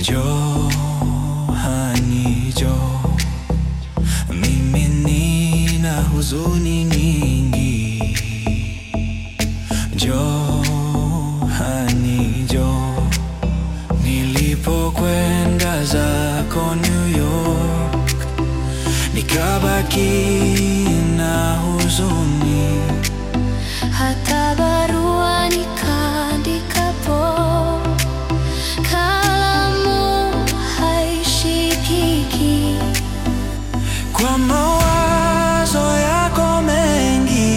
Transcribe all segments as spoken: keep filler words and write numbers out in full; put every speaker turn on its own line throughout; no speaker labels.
Johani Jo, mimi nina huzuni nyingi. Johani Jo, nilipokwenda zako New York, nikabaki na huzuni.
Hata barua nikaandikapo, kalamu haishikiki.
Kwa mawazo yako mengi,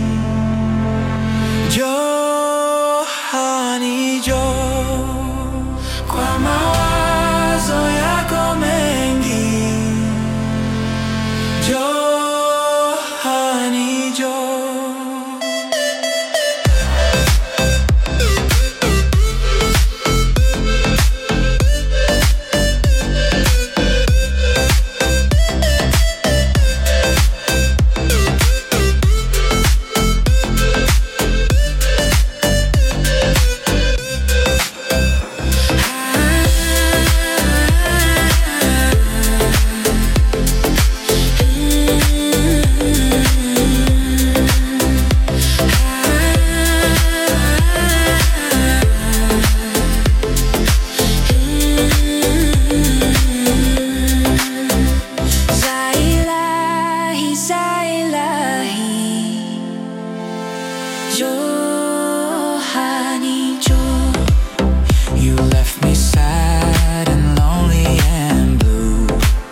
Johani Jo, kwa mawazo yako mengi, Johani Jo.
Johani Jo,
You left me sad and lonely and blue.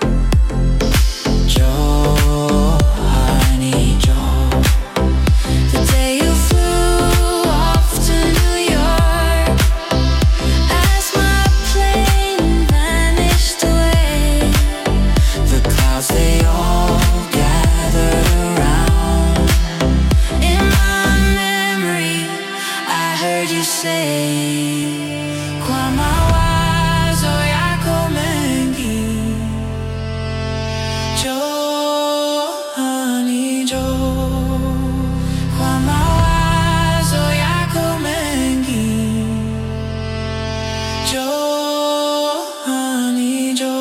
Johani Jo,
the day you flew off to New York, as my plane vanished away,
the clouds they all gathered around.
in my memory I heard you say, kwa mawazo yako mengi,
Johani Jo,
kwa mawazo yako mengi,
Johani Jo.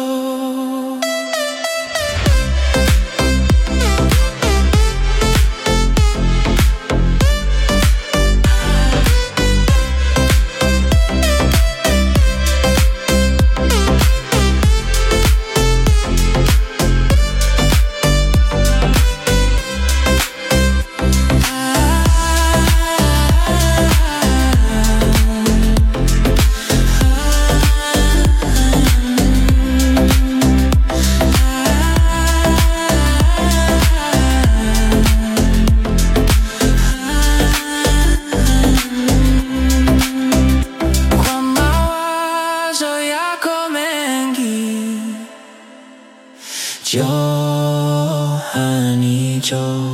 Johani Jo.